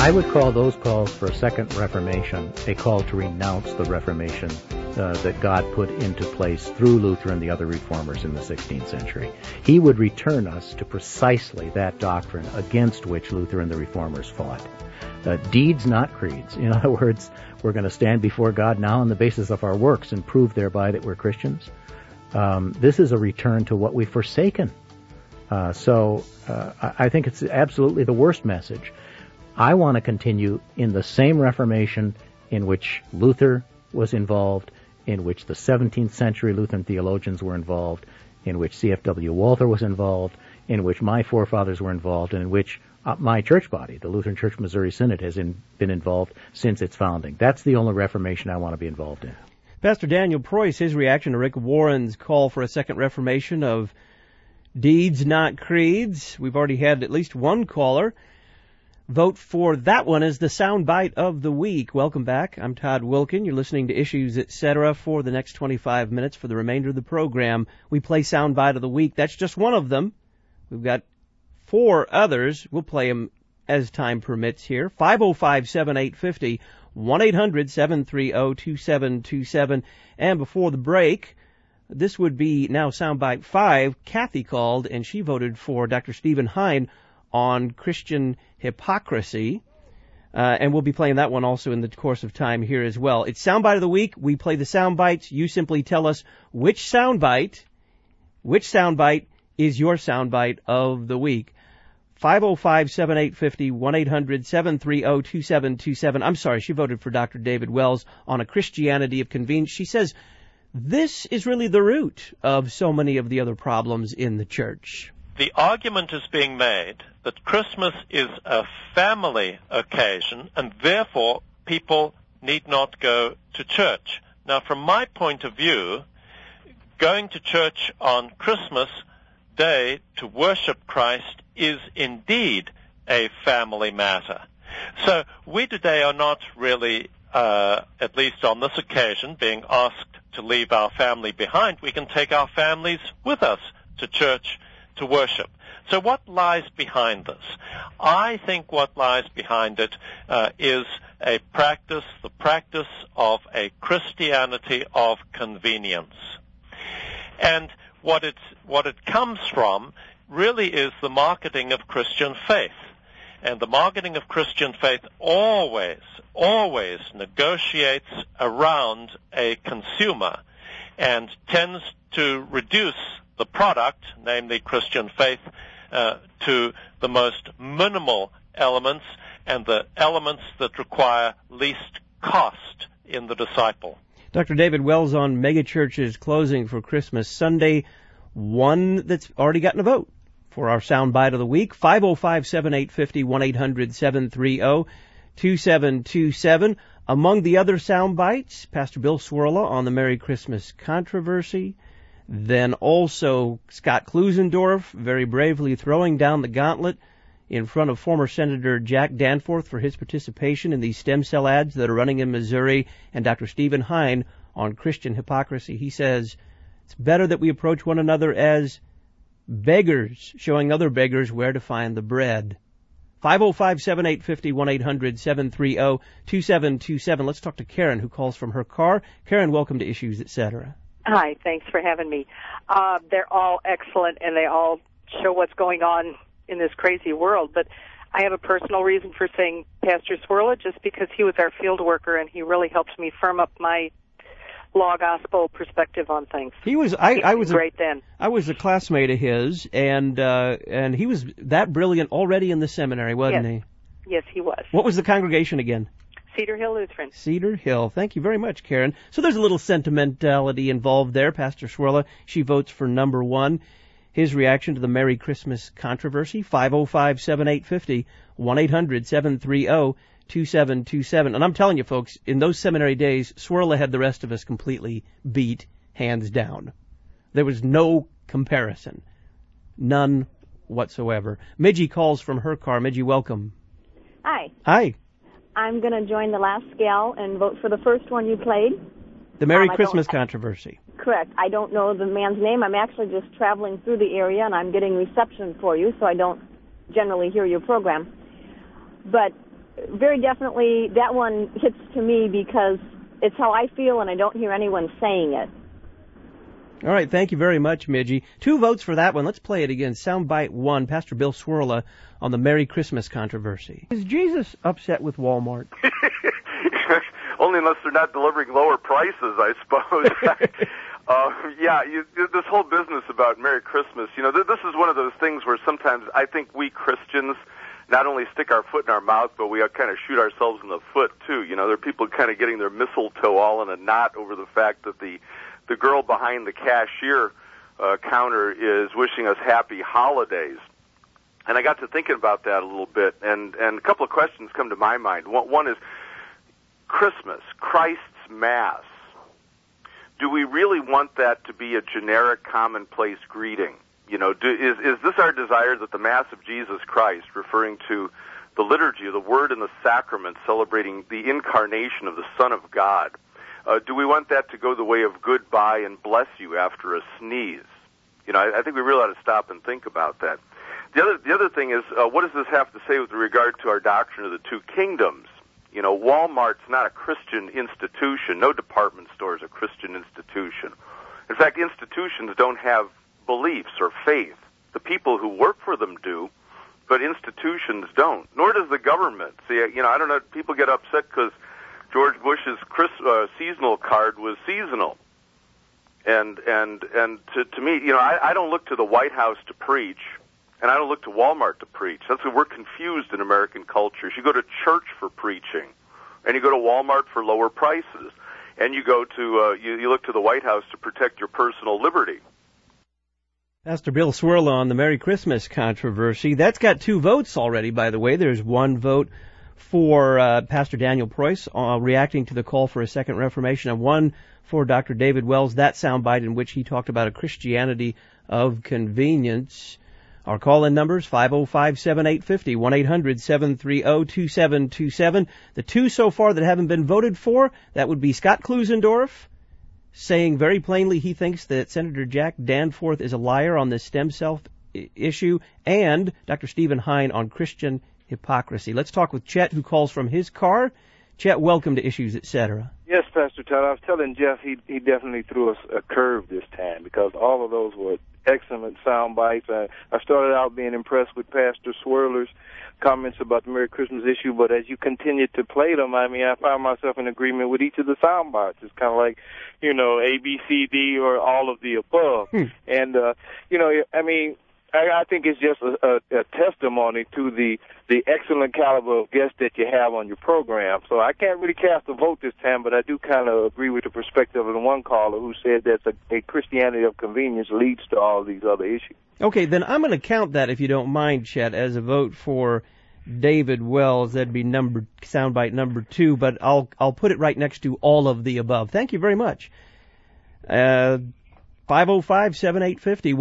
I would call those calls for a second Reformation a call to renounce the Reformation that God put into place through Luther and the other reformers in the 16th century. He would return us to precisely that doctrine against which Luther and the reformers fought. Deeds, not creeds. In other words, we're going to stand before God now on the basis of our works and prove thereby that we're Christians. This is a return to what we've forsaken. So I think it's absolutely the worst message. I want to continue in the same Reformation in which Luther was involved, in which the 17th century Lutheran theologians were involved, in which C.F.W. Walther was involved, in which my forefathers were involved, and in which my church body, the Lutheran Church Missouri Synod, has been involved since its founding. That's the only Reformation I want to be involved in. Pastor Daniel Preuss, his reaction to Rick Warren's call for a second Reformation of deeds, not creeds. We've already had at least one caller vote for that one as the soundbite of the week. Welcome back. I'm Todd Wilkin. You're listening to Issues, Etc. For the next 25 minutes. For the remainder of the program, we play soundbite of the week. That's just one of them. We've got 4 others. We'll play them as time permits here. 505-7850, 1-800-730-2727. And before the break, this would be now soundbite 5. Kathy called, and she voted for Dr. Stephen Hein on Christian hypocrisy. And we'll be playing that one also in the course of time here as well. It's Soundbite of the Week. We play the soundbites. You simply tell us which soundbite is your soundbite of the week. 505-7850, 1-800-730-2727. I'm sorry, she voted for Dr. David Wells on a Christianity of convenience. She says this is really the root of so many of the other problems in the church. The argument is being made that Christmas is a family occasion and therefore people need not go to church. Now, from my point of view, going to church on Christmas Day to worship Christ is indeed a family matter. So we today are not really, at least on this occasion, being asked to leave our family behind. We can take our families with us to church to worship. So what lies behind this? I think what lies behind it is the practice of a Christianity of convenience. And what it comes from really is the marketing of Christian faith. And the marketing of Christian faith always negotiates around a consumer and tends to reduce the product, namely Christian faith, to the most minimal elements and the elements that require least cost in the disciple. Dr. David Wells on megachurches closing for Christmas Sunday, one that's already gotten a vote for our soundbite of the week. 505-7850, 1-800-730-2727. Among the other soundbites, Pastor Bill Cwirla on the Merry Christmas controversy. Then also Scott Klusendorf very bravely throwing down the gauntlet in front of former Senator Jack Danforth for his participation in these stem cell ads that are running in Missouri, and Dr. Stephen Hein on Christian hypocrisy. He says it's better that we approach one another as beggars, showing other beggars where to find the bread. 505-7850, 1-800-730-2727. Let's talk to Karen, who calls from her car. Karen, welcome to Issues, Etc. Hi, thanks for having me. They're all excellent, and they all show what's going on in this crazy world. But I have a personal reason for saying Pastor Cwirla, just because he was our field worker, and he really helped me firm up my law gospel perspective on things. He was I was great then. I was a classmate of his, and he was that brilliant already in the seminary, wasn't he? Yes, he was. What was the congregation again? Cedar Hill Lutheran. Cedar Hill. Thank you very much, Karen. So there's a little sentimentality involved there. Pastor Cwirla, she votes for number 1. His reaction to the Merry Christmas controversy, 505-7850, 1-800-730-2727. And I'm telling you, folks, in those seminary days, Cwirla had the rest of us completely beat, hands down. There was no comparison. None whatsoever. Midgie calls from her car. Midgie, welcome. Hi. Hi. I'm going to join the last gal and vote for the first one you played. The Merry Christmas controversy. Correct. I don't know the man's name. I'm actually just traveling through the area, and I'm getting reception for you, so I don't generally hear your program. But very definitely that one hits to me because it's how I feel and I don't hear anyone saying it. All right, thank you very much, Midgie. 2 votes for that one. Let's play it again. Soundbite 1, Pastor Bill Swirla on the Merry Christmas controversy. Is Jesus upset with Walmart? Only unless they're not delivering lower prices, I suppose. This whole business about Merry Christmas, this is one of those things where sometimes I think we Christians not only stick our foot in our mouth, but we kind of shoot ourselves in the foot, too. There are people kind of getting their mistletoe all in a knot over the fact that the girl behind the cashier counter is wishing us happy holidays. And I got to thinking about that a little bit, and a couple of questions come to my mind. One is Christmas, Christ's Mass. Do we really want that to be a generic, commonplace greeting? Is this our desire that the Mass of Jesus Christ, referring to the liturgy of the Word and the Sacrament, celebrating the incarnation of the Son of God, do we want that to go the way of goodbye and bless you after a sneeze? I think we really ought to stop and think about that. The other thing is, what does this have to say with regard to our doctrine of the two kingdoms? Walmart's not a Christian institution. No department store is a Christian institution. In fact, institutions don't have beliefs or faith. The people who work for them do, but institutions don't. Nor does the government. See, I don't know. People get upset because George Bush's seasonal card was seasonal. And to me, I don't look to the White House to preach, and I don't look to Walmart to preach. That's why we're confused in American culture. You go to church for preaching, and you go to Walmart for lower prices, and you go to you look to the White House to protect your personal liberty. Pastor Bill Swirla on the Merry Christmas controversy. That's got 2 votes already, by the way. There's 1 vote for Pastor Daniel Preuss reacting to the call for a second Reformation, and 1 for Dr. David Wells, that soundbite in which he talked about a Christianity of convenience. Our call-in numbers, 505-7850, 1-800-730-2727. The 2 so far that haven't been voted for, that would be Scott Klusendorf, saying very plainly he thinks that Senator Jack Danforth is a liar on the stem cell issue, and Dr. Stephen Hein on Christian hypocrisy. Let's talk with Chet, who calls from his car. Chet, welcome to Issues, Etc. Yes, Pastor Todd. I was telling Jeff he definitely threw us a curve this time because all of those were excellent sound bites. I started out being impressed with Pastor Swirler's comments about the Merry Christmas issue, but as you continue to play them, I found myself in agreement with each of the sound bites. It's kind of like, A, B, C, D, or all of the above. And, I think it's just a testimony to the excellent caliber of guests that you have on your program. So I can't really cast a vote this time, but I do kind of agree with the perspective of the one caller who said that a Christianity of convenience leads to all these other issues. Okay, then I'm going to count that, if you don't mind, Chet, as a vote for David Wells. That'd be soundbite number 2, but I'll put it right next to all of the above. Thank you very much. 505-7850,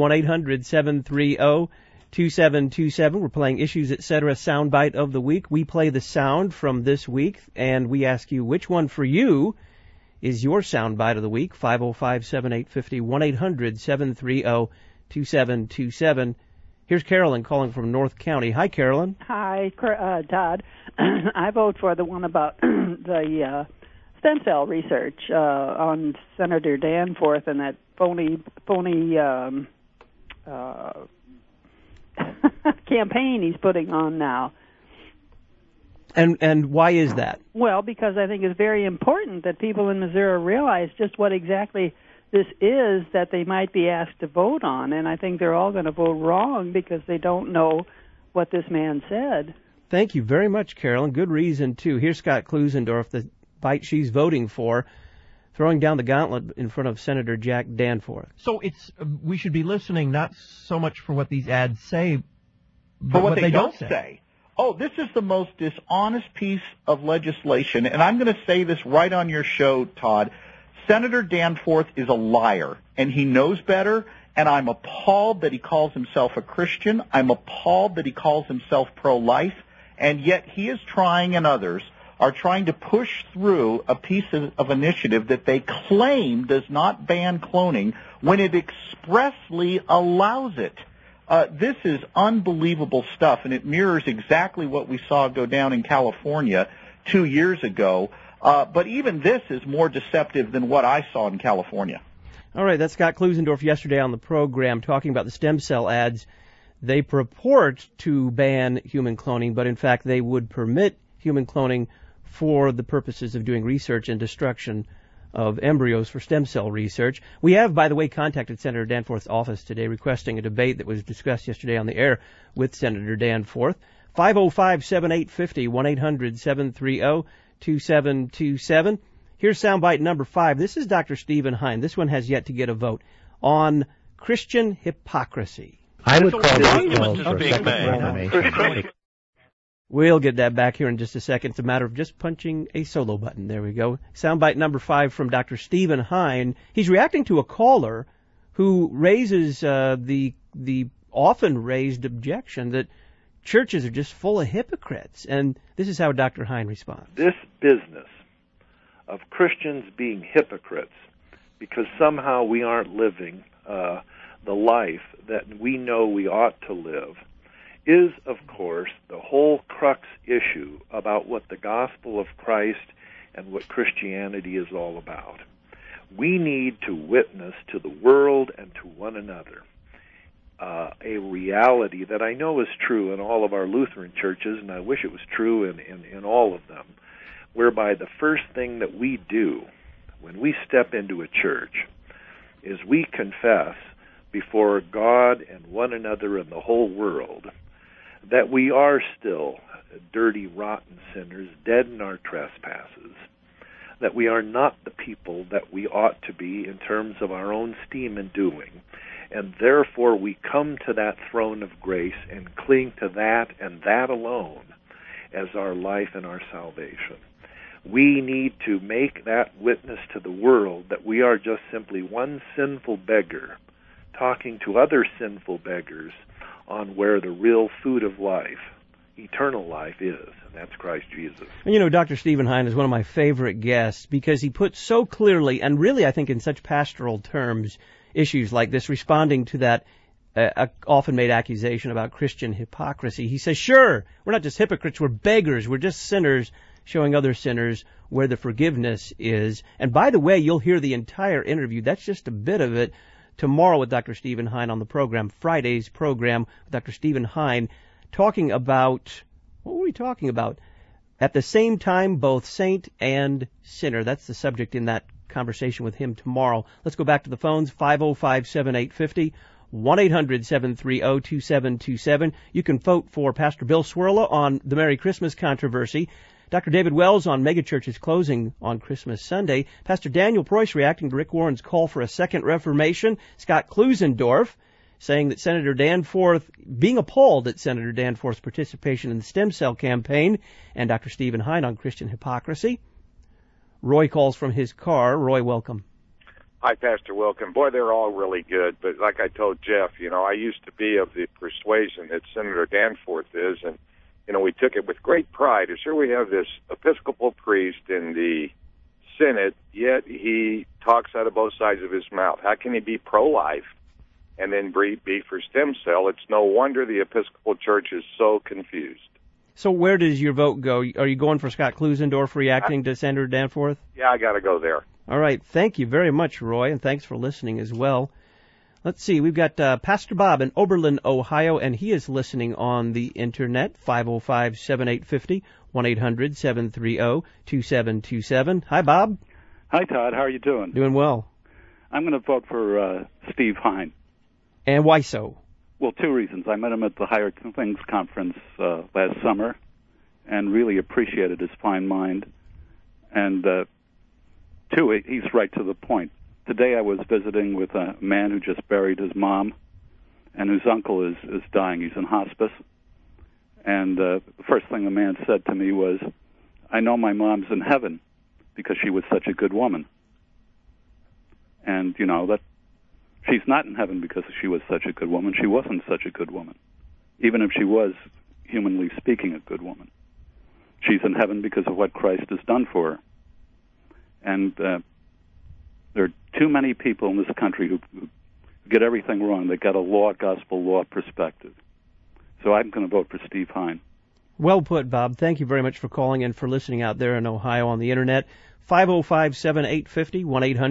1-800-730-2727. We're playing Issues, Etc. Soundbite of the Week. We play the sound from this week, and we ask you which one for you is your soundbite of the week. 505-7850, 1-800-730-2727. Here's Carolyn calling from North County. Hi, Carolyn. Hi, Todd. I vote for the one about the stem cell research on Senator Danforth and that phony campaign he's putting on now. And why is that? Well, because I think it's very important that people in Missouri realize just what exactly this is that they might be asked to vote on, and I think they're all going to vote wrong because they don't know what this man said. Thank you very much, Carolyn. Good reason, too. Here's Scott Klusendorf, the bite she's voting for, throwing down the gauntlet in front of Senator Jack Danforth. So we should be listening not so much for what these ads say, but what they don't say. Oh, this is the most dishonest piece of legislation, and I'm going to say this right on your show, Todd. Senator Danforth is a liar, and he knows better, and I'm appalled that he calls himself a Christian. I'm appalled that he calls himself pro-life, and yet he is trying, and others are trying to push through a piece of initiative that they claim does not ban cloning when it expressly allows it. This is unbelievable stuff, and it mirrors exactly what we saw go down in California 2 years ago. But even this is more deceptive than what I saw in California. All right, that's Scott Klusendorf yesterday on the program talking about the stem cell ads. They purport to ban human cloning, but in fact they would permit human cloning for the purposes of doing research and destruction of embryos for stem cell research. We have, by the way, contacted Senator Danforth's office today requesting a debate that was discussed yesterday on the air with Senator Danforth. 505-7850, 1-800-730-2727. Here's soundbite number 5. This is Dr. Stephen Hein. This one has yet to get a vote on Christian hypocrisy. I would call this calls for a second reformation. We'll get that back here in just a second. It's a matter of just punching a solo button. There we go. Soundbite number 5 from Dr. Stephen Hein. He's reacting to a caller who raises the often raised objection that churches are just full of hypocrites. And this is how Dr. Hein responds. This business of Christians being hypocrites because somehow we aren't living the life that we know we ought to live is, of course, the whole crux issue about what the gospel of Christ and what Christianity is all about. We need to witness to the world and to one another a reality that I know is true in all of our Lutheran churches, and I wish it was true in all of them, whereby the first thing that we do when we step into a church is we confess before God and one another and the whole world that we are still dirty, rotten sinners, dead in our trespasses, that we are not the people that we ought to be in terms of our own steam and doing, and therefore we come to that throne of grace and cling to that and that alone as our life and our salvation. We need to make that witness to the world that we are just simply one sinful beggar talking to other sinful beggars on where the real food of life, eternal life, is, and that's Christ Jesus. And you know, Dr. Stephen Hein is one of my favorite guests because he puts so clearly, and really I think in such pastoral terms, issues like this, responding to that often made accusation about Christian hypocrisy. He says, sure, we're not just hypocrites, we're beggars, we're just sinners showing other sinners where the forgiveness is. And by the way, you'll hear the entire interview. That's just a bit of it tomorrow with Dr. Stephen Hein on the program, Friday's program with Dr. Stephen Hein, talking about, what were we talking about? At the same time, both saint and sinner. That's the subject in that conversation with him tomorrow. Let's go back to the phones, 505-7850, 1-800-730-2727. You can vote for Pastor Bill Cwirla on the Merry Christmas controversy. Dr. David Wells on megachurches closing on Christmas Sunday. Pastor Daniel Preuss reacting to Rick Warren's call for a second reformation. Scott Klusendorf saying that Senator Danforth, being appalled at Senator Danforth's participation in the stem cell campaign. And Dr. Stephen Hein on Christian hypocrisy. Roy calls from his car. Roy, welcome. Hi, Pastor Wilkin. Boy, they're all really good. But like I told Jeff, I used to be of the persuasion that Senator Danforth is, and we took it with great pride. Sure, we have this Episcopal priest in the Senate, yet he talks out of both sides of his mouth. How can he be pro-life and then be for stem cell? It's no wonder the Episcopal Church is so confused. So where does your vote go? Are you going for Scott Klusendorf reacting to Senator Danforth? Yeah, I got to go there. All right. Thank you very much, Roy, and thanks for listening as well. Let's see. We've got Pastor Bob in Oberlin, Ohio, and he is listening on the Internet, 505-7850, 1-800-730-2727. Hi, Bob. Hi, Todd. How are you doing? Doing well. I'm going to vote for Steve Hein. And why so? Well, two reasons. I met him at the Higher Things Conference last summer and really appreciated his fine mind. And two, he's right to the point. Today I was visiting with a man who just buried his mom and whose uncle is dying. He's in hospice. And the first thing the man said to me was, I know my mom's in heaven because she was such a good woman. And, that she's not in heaven because she was such a good woman. She wasn't such a good woman, even if she was, humanly speaking, a good woman. She's in heaven because of what Christ has done for her. And there are too many people in this country who get everything wrong. They got a law, gospel law perspective. So I'm going to vote for Steve Hein. Well put, Bob. Thank you very much for calling and for listening out there in Ohio on the Internet. 505-7850,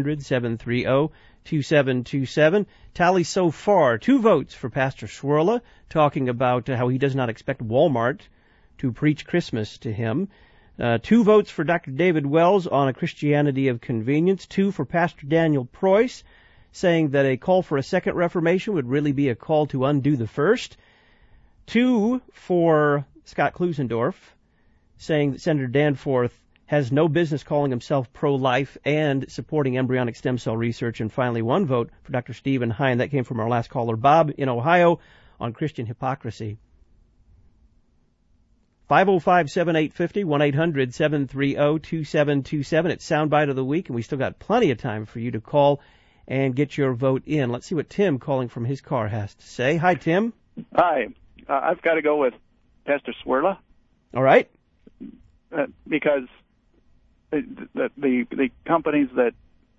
1-800-730-2727. Tally so far, 2 votes for Pastor Swirla, talking about how he does not expect Walmart to preach Christmas to him. 2 votes for Dr. David Wells on a Christianity of convenience. 2 for Pastor Daniel Preuss, saying that a call for a second Reformation would really be a call to undo the first. 2 for Scott Klusendorf, saying that Senator Danforth has no business calling himself pro-life and supporting embryonic stem cell research. And finally, 1 vote for Dr. Stephen Hein. That came from our last caller, Bob, in Ohio, on Christian hypocrisy. 505-7850, 1-800-730-2727. It's Soundbite of the Week, and we still got plenty of time for you to call and get your vote in. Let's see what Tim, calling from his car, has to say. Hi, Tim. Hi. I've got to go with Pastor Swirla. All right. Because the companies that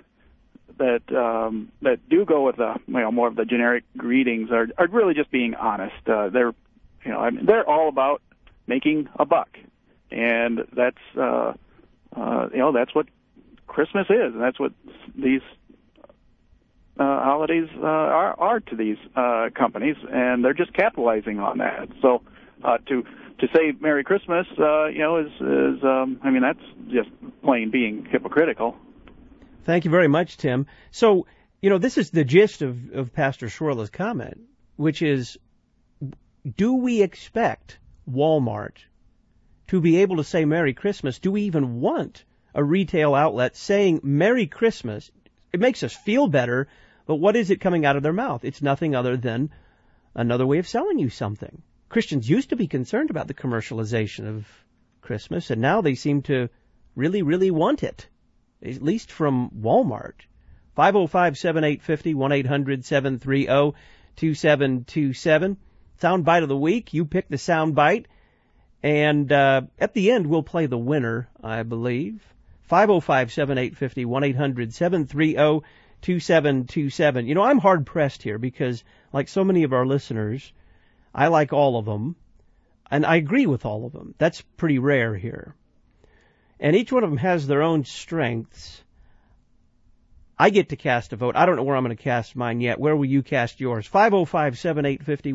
do go with more of the generic greetings are really just being honest. They're all about making a buck, and that's that's what Christmas is, and that's what these holidays are to these companies, and they're just capitalizing on that. So to say Merry Christmas, that's just plain being hypocritical. Thank you very much, Tim. So, this is the gist of Pastor Swirla's comment, which is, do we expect Walmart to be able to say Merry Christmas? Do we even want a retail outlet saying Merry Christmas? It makes us feel better, but what is it coming out of their mouth? It's nothing other than another way of selling you something. Christians used to be concerned about the commercialization of Christmas, and now they seem to really, really want it, at least from Walmart. 505-7850, 1-800-730-2727. Soundbite of the week. You pick the soundbite, and at the end we'll play the winner, I believe. 505-7850, 1-800-730-2727. I'm hard-pressed here because, like so many of our listeners, I like all of them, and I agree with all of them. That's pretty rare here. And each one of them has their own strengths. I get to cast a vote. I don't know where I'm going to cast mine yet. Where will you cast yours? 505-7850,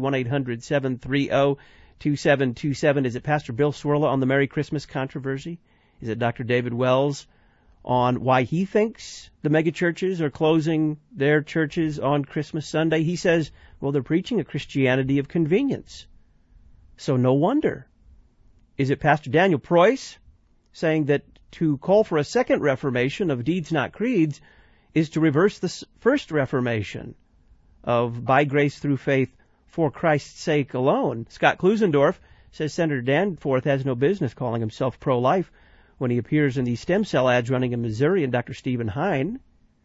1-800-730-2727. Is it Pastor Bill Swirla on the Merry Christmas controversy? Is it Dr. David Wells on why he thinks the megachurches are closing their churches on Christmas Sunday? He says, well, they're preaching a Christianity of convenience. So no wonder. Is it Pastor Daniel Preuss saying that to call for a second reformation of deeds not creeds is to reverse the first reformation of by grace through faith for Christ's sake alone? Scott Klusendorf says Senator Danforth has no business calling himself pro-life when he appears in these stem cell ads running in Missouri. And Dr. Stephen Hein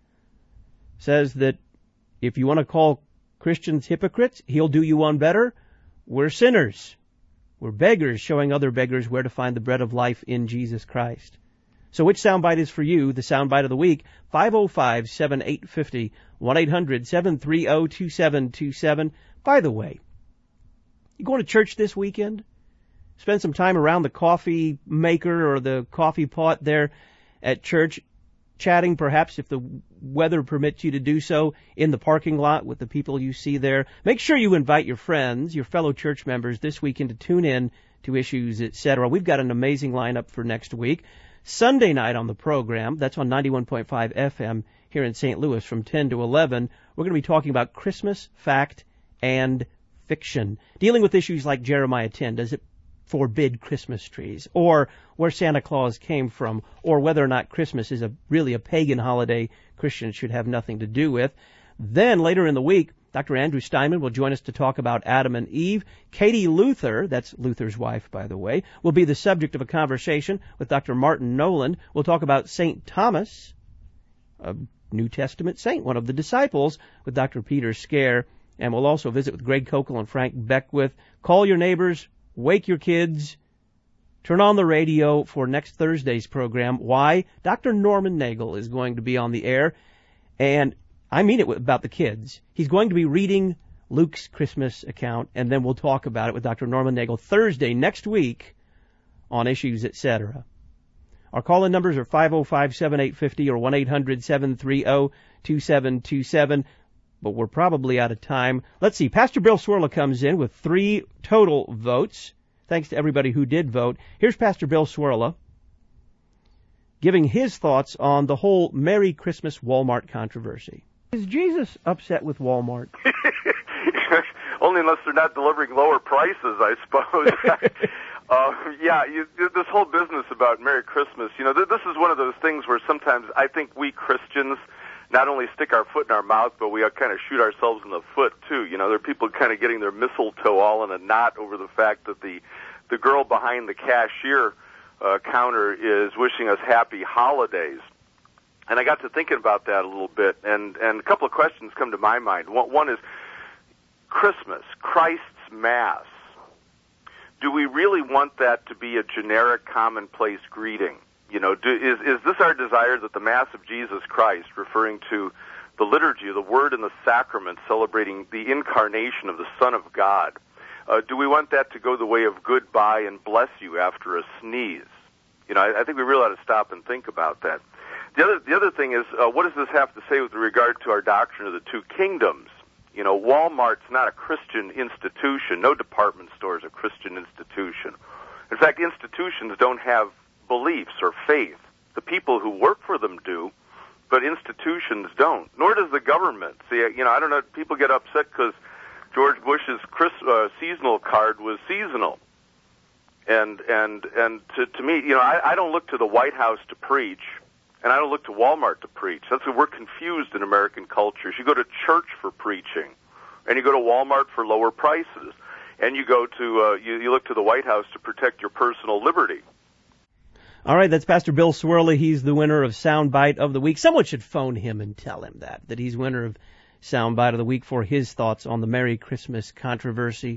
says that if you want to call Christians hypocrites, he'll do you one better. We're sinners. We're beggars showing other beggars where to find the bread of life in Jesus Christ. So which soundbite is for you? The soundbite of the week, 505-7850, 1-800-730-2727. By the way, you going to church this weekend? Spend some time around the coffee maker or the coffee pot there at church, chatting perhaps, if the weather permits you to do so, in the parking lot with the people you see there. Make sure you invite your friends, your fellow church members this weekend to tune in to Issues, etc. We've got an amazing lineup for next week. Sunday night on the program, that's on 91.5 FM here in St. Louis from 10 to 11, we're going to be talking about Christmas, fact, and fiction, dealing with issues like Jeremiah 10. Does it forbid Christmas trees, or where Santa Claus came from, or whether or not Christmas is really a pagan holiday Christians should have nothing to do with? Then later in the week, Dr. Andrew Steinman will join us to talk about Adam and Eve. Katie Luther, that's Luther's wife, by the way, will be the subject of a conversation with Dr. Martin Nolan. We'll talk about St. Thomas, a New Testament saint, one of the disciples, with Dr. Peter Scare. And we'll also visit with Greg Kokel and Frank Beckwith. Call your neighbors, wake your kids, turn on the radio for next Thursday's program. Why? Dr. Norman Nagel is going to be on the air. And I mean it about the kids. He's going to be reading Luke's Christmas account, and then we'll talk about it with Dr. Norman Nagel Thursday next week on Issues, Etc. Our call-in numbers are 505-7850 or 1-800-730-2727, but we're probably out of time. Let's see. Pastor Bill Cwirla comes in with 3 total votes. Thanks to everybody who did vote. Here's Pastor Bill Cwirla giving his thoughts on the whole Merry Christmas Walmart controversy. Is Jesus upset with Walmart? Only unless they're not delivering lower prices, I suppose. This whole business about Merry Christmas, this is one of those things where sometimes I think we Christians not only stick our foot in our mouth, but we kind of shoot ourselves in the foot, too. There are people kind of getting their mistletoe all in a knot over the fact that the girl behind the cashier counter is wishing us happy holidays. And I got to thinking about that a little bit, and a couple of questions come to my mind. One is Christmas, Christ's Mass. Do we really want that to be a generic, commonplace greeting? Is this our desire that the Mass of Jesus Christ, referring to the liturgy of the Word and the Sacrament, celebrating the incarnation of the Son of God, do we want that to go the way of goodbye and bless you after a sneeze? I think we really ought to stop and think about that. The other thing is, what does this have to say with regard to our doctrine of the two kingdoms? Walmart's not a Christian institution. No department store is a Christian institution. In fact, institutions don't have beliefs or faith. The people who work for them do, but institutions don't. Nor does the government. See, I don't know. People get upset because George Bush's seasonal card was seasonal. And to me, I don't look to the White House to preach, and I don't look to Walmart to preach. That's why we're confused in American culture. You go to church for preaching, and you go to Walmart for lower prices, and you go to you look to the White House to protect your personal liberty. All right, that's Pastor Bill Cwirla. He's the winner of Soundbite of the Week. Someone should phone him and tell him that he's winner of Soundbite of the Week for his thoughts on the Merry Christmas controversy.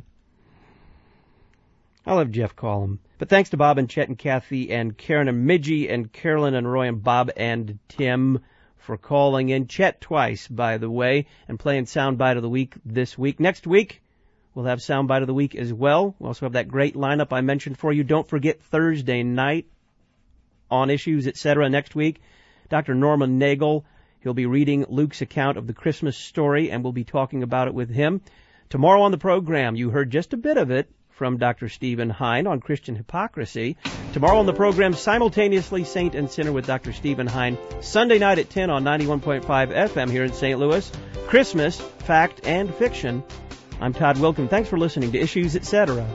I'll have Jeff call him. But thanks to Bob and Chet and Kathy and Karen and Midgie and Carolyn and Roy and Bob and Tim for calling in. Chet twice, by the way, and playing Soundbite of the Week this week. Next week, we'll have Soundbite of the Week as well. We'll also have that great lineup I mentioned for you. Don't forget Thursday night on Issues, Etc. next week. Dr. Norman Nagel, he'll be reading Luke's account of the Christmas story, and we'll be talking about it with him. Tomorrow on the program, you heard just a bit of it from Dr. Stephen Hein on Christian hypocrisy. Tomorrow on the program, simultaneously Saint and Sinner with Dr. Stephen Hein. Sunday night at 10 on 91.5 FM here in St. Louis. Christmas, Fact and Fiction. I'm Todd Wilkin. Thanks for listening to Issues, Etc.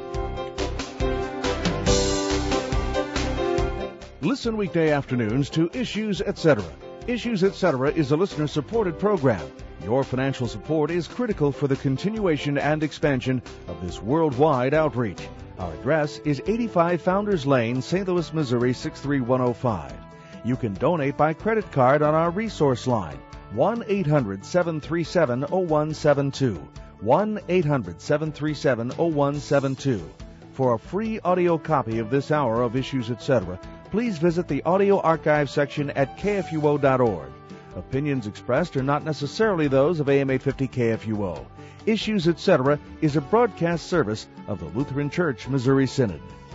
Listen weekday afternoons to Issues, Etc. Issues, Etc. is a listener-supported program. Your financial support is critical for the continuation and expansion of this worldwide outreach. Our address is 85 Founders Lane, St. Louis, Missouri 63105. You can donate by credit card on our resource line, 1-800-737-0172, 1-800-737-0172. For a free audio copy of this hour of Issues, Etc., please visit the audio archive section at kfuo.org. Opinions expressed are not necessarily those of AM 850 KFUO. Issues, Etc. is a broadcast service of the Lutheran Church Missouri Synod.